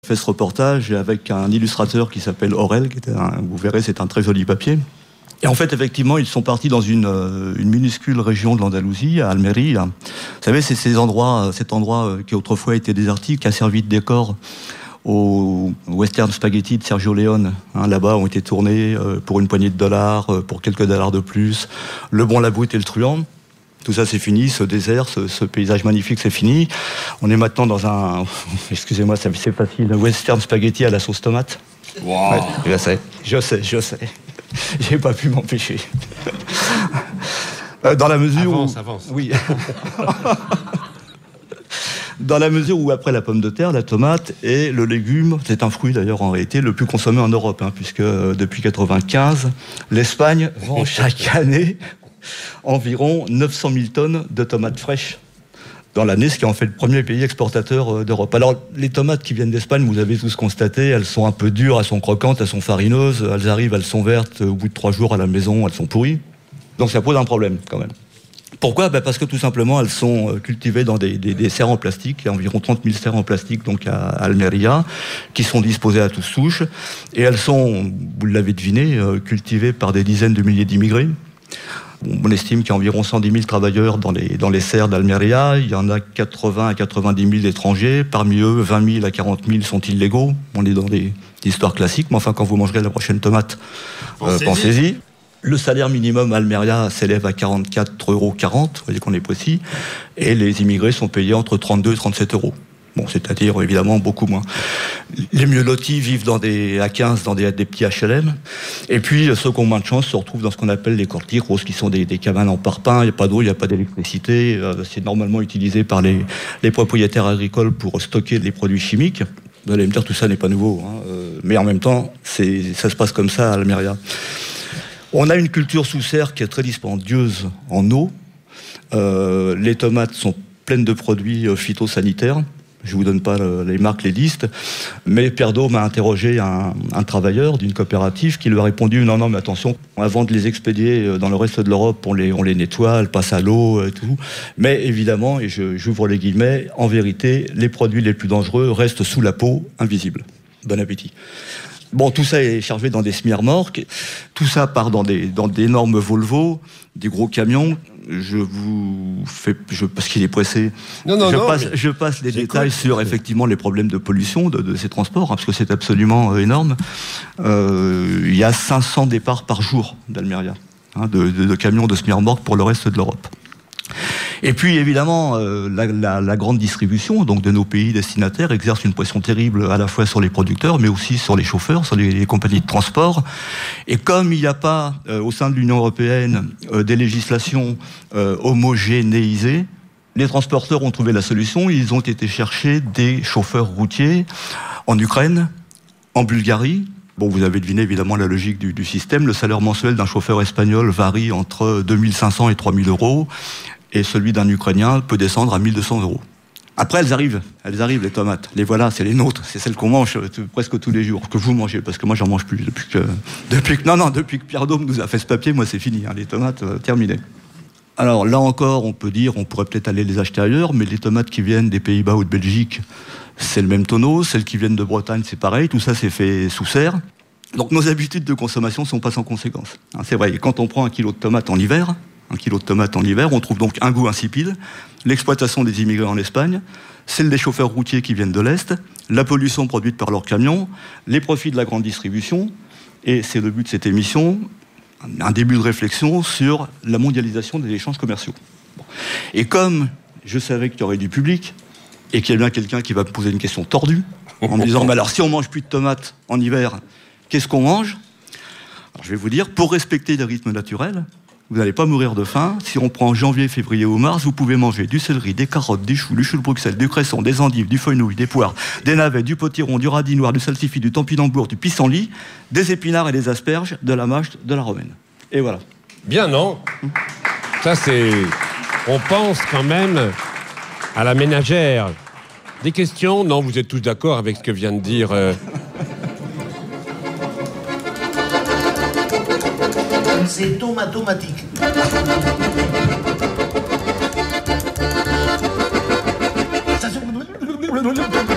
Fait ce reportage avec un illustrateur qui s'appelle Aurel, vous verrez, c'est un très joli papier. Et en fait, effectivement, ils sont partis dans une minuscule région de l'Andalousie, à Almeria. Vous savez, c'est cet endroit qui autrefois était désertique, qui a servi de décor au western spaghetti de Sergio Leone. Là-bas ont été tournés pour une poignée de dollars, pour quelques dollars de plus, Le Bon, la Brute et le Truand. Tout ça, c'est fini, ce désert, ce paysage magnifique, c'est fini. On est maintenant dans un, excusez-moi, c'est facile, un western spaghetti à la sauce tomate. Wow. Ouais, je sais. J'ai pas pu m'empêcher. Dans la mesure avance. Oui. Dans la mesure où, après la pomme de terre, la tomate est le légume, c'est un fruit d'ailleurs en réalité, le plus consommé en Europe, puisque depuis 1995, l'Espagne vend chaque année environ 900 000 tonnes de tomates fraîches dans l'année, ce qui en fait le premier pays exportateur d'Europe. Alors, les tomates qui viennent d'Espagne, vous avez tous constaté, elles sont un peu dures, elles sont croquantes, elles sont farineuses, elles arrivent, elles sont vertes, au bout de 3 jours à la maison, elles sont pourries. Donc ça pose un problème quand même. Pourquoi ? Parce que tout simplement, elles sont cultivées dans des serres en plastique. Il y a environ 30 000 serres en plastique donc à Almeria, qui sont disposées à tous souches. Et elles sont, vous l'avez deviné, cultivées par des dizaines de milliers d'immigrés. On estime qu'il y a environ 110 000 travailleurs dans les serres d'Almeria. Il y en a 80 à 90 000 étrangers. Parmi eux, 20 000 à 40 000 sont illégaux. On est dans des histoires classiques. Mais enfin, quand vous mangerez la prochaine tomate, pensez-y. Le salaire minimum à Almeria s'élève à 44,40 €, vous voyez qu'on est précis. Et les immigrés sont payés entre 32 et 37 €. Bon, c'est-à-dire évidemment beaucoup moins. Les mieux lotis vivent à 15 dans des petits HLM. Et puis ceux qui ont moins de chance se retrouvent dans ce qu'on appelle les cortiros, qui sont des cabanes en parpaing. Il n'y a pas d'eau, il n'y a pas d'électricité. C'est normalement utilisé par les propriétaires agricoles pour stocker les produits chimiques. Vous allez me dire tout ça n'est pas nouveau, mais en même temps, ça se passe comme ça à Almeria. On a une culture sous serre qui est très dispendieuse en eau. Les tomates sont pleines de produits phytosanitaires. Je ne vous donne pas les marques, les listes. Mais Pierre Daume a interrogé un travailleur d'une coopérative qui lui a répondu « Non, mais attention, avant de les expédier dans le reste de l'Europe, on les nettoie, elles passent à l'eau et tout. Mais évidemment, et j'ouvre les guillemets, en vérité, les produits les plus dangereux restent sous la peau, invisibles. Bon appétit. » Bon, tout ça est chargé dans des semi-remorques. Tout ça part dans d'énormes Volvo, des gros camions. Parce qu'il est pressé. Je passe les détails sur effectivement les problèmes de pollution de ces transports, parce que c'est absolument énorme. Il y a 500 départs par jour d'Almeria, de camions de semi-remorques pour le reste de l'Europe. Et puis évidemment, la grande distribution donc de nos pays destinataires exerce une pression terrible à la fois sur les producteurs, mais aussi sur les chauffeurs, sur les compagnies de transport. Et comme il n'y a pas au sein de l'Union européenne des législations homogénéisées, les transporteurs ont trouvé la solution. Ils ont été chercher des chauffeurs routiers en Ukraine, en Bulgarie. Bon, vous avez deviné évidemment la logique du système. Le salaire mensuel d'un chauffeur espagnol varie entre 2500 et 3000 €. Et celui d'un Ukrainien peut descendre à 1200 €. Après, elles arrivent, les tomates. Les voilà, c'est les nôtres, c'est celles qu'on mange presque tous les jours, que vous mangez, parce que moi, j'en mange plus. Depuis que Pierre Daume nous a fait ce papier, moi, c'est fini, les tomates, terminées. Alors, là encore, on pourrait peut-être aller les acheter ailleurs, mais les tomates qui viennent des Pays-Bas ou de Belgique, c'est le même tonneau. Celles qui viennent de Bretagne, c'est pareil. Tout ça, c'est fait sous serre. Donc, nos habitudes de consommation ne sont pas sans conséquences. C'est vrai, quand on prend un kilo de tomates en hiver, on trouve donc un goût insipide, l'exploitation des immigrés en Espagne, celle des chauffeurs routiers qui viennent de l'Est, la pollution produite par leurs camions, les profits de la grande distribution, et c'est le but de cette émission, un début de réflexion sur la mondialisation des échanges commerciaux. Bon. Et comme je savais qu'il y aurait du public, et qu'il y a bien quelqu'un qui va me poser une question tordue, en me disant, mais alors si on mange plus de tomates en hiver, qu'est-ce qu'on mange ? Alors je vais vous dire, pour respecter les rythmes naturels, vous n'allez pas mourir de faim. Si on prend janvier, février ou mars, vous pouvez manger du céleri, des carottes, des choux, du chou de Bruxelles, du cresson, des endives, du fenouil, des poires, des navets, du potiron, du radis noir, du salsifis, du topinambour, du pissenlit, des épinards et des asperges, de la mâche, de la romaine. Et voilà. Bien, non ? Ça, c'est... On pense quand même à la ménagère. Des questions ? Non, vous êtes tous d'accord avec ce que vient de dire... C'est tomatomatique. Ça se...